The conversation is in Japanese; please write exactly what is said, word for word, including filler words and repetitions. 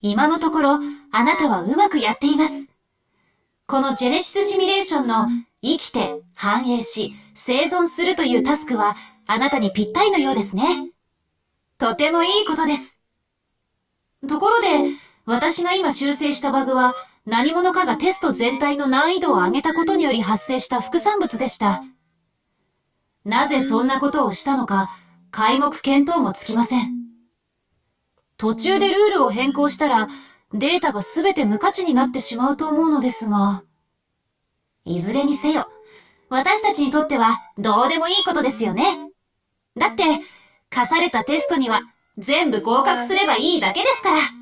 今のところ、あなたはうまくやっています。このジェネシスシミュレーションの生きて、繁栄し、生存するというタスクは、あなたにぴったりのようですね。とてもいいことです。ところで、私が今修正したバグは、何者かがテスト全体の難易度を上げたことにより発生した副産物でした。なぜそんなことをしたのか、皆目見当もつきません。途中でルールを変更したら、データがすべて無価値になってしまうと思うのですが。いずれにせよ、私たちにとってはどうでもいいことですよね。だって、課されたテストには全部合格すればいいだけですから。